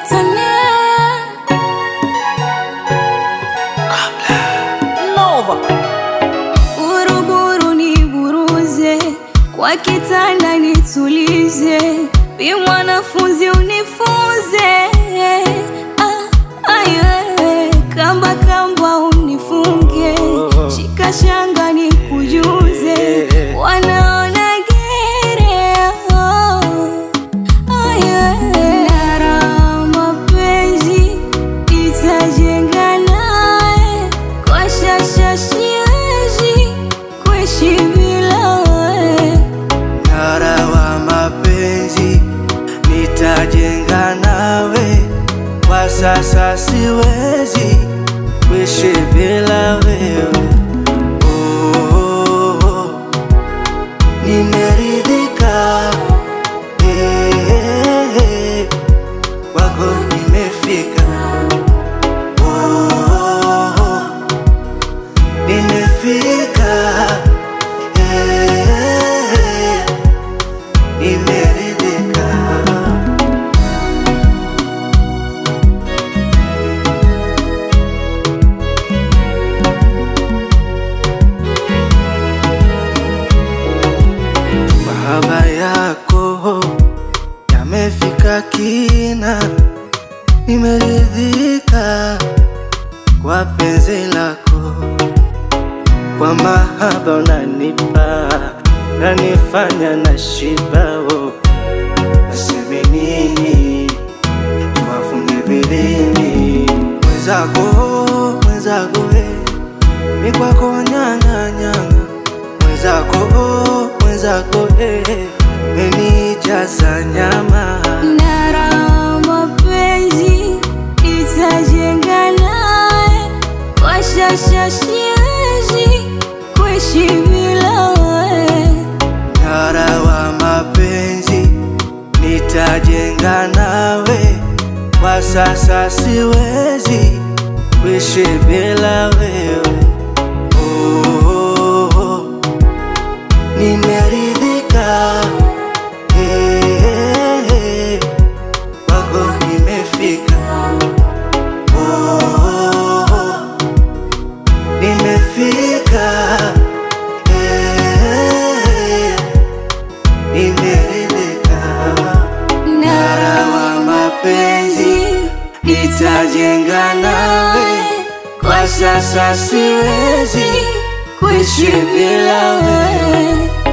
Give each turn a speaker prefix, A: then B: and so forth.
A: Nova.
B: Buruburu ni buruze, kwa kitanda nitulize, bi mwanafunzi unifunze. Kamba kamba unifunge, shika shanga nikujuze, wanaona gere. Nara mapenzi itajenga nae, kwa shasha siwezi kuishi bila we.
C: Nara wa mapenzi nitajenga nawe, kwa sasa siwezi kuishi bila wewe. Nimeridhika, kwako nimefika. Nimefika, nimeridhika. Mahaba yako yamefika kina, nimeridhika kwa penzi lako, kwa mahaba unanipa, nanifanya na shibao. Naseme nini, tuwafunge vilini, mwenzako mi kwako nyanga nyanga, mwenzako menijaza nyama.
B: Nara mapenzi itajenga nae, kwa shasha siwezi kuishi bila we.
C: Nara wa mapenzi nitajenga nawe, kwa sasa siwezi kuishi bila wewe. Nimeridhika, kwako nimefika. Nimefika, nimeridhika. Nara wa mapenzi nitajenga nawe, kwa sasa siwezi kuishi bila wewe.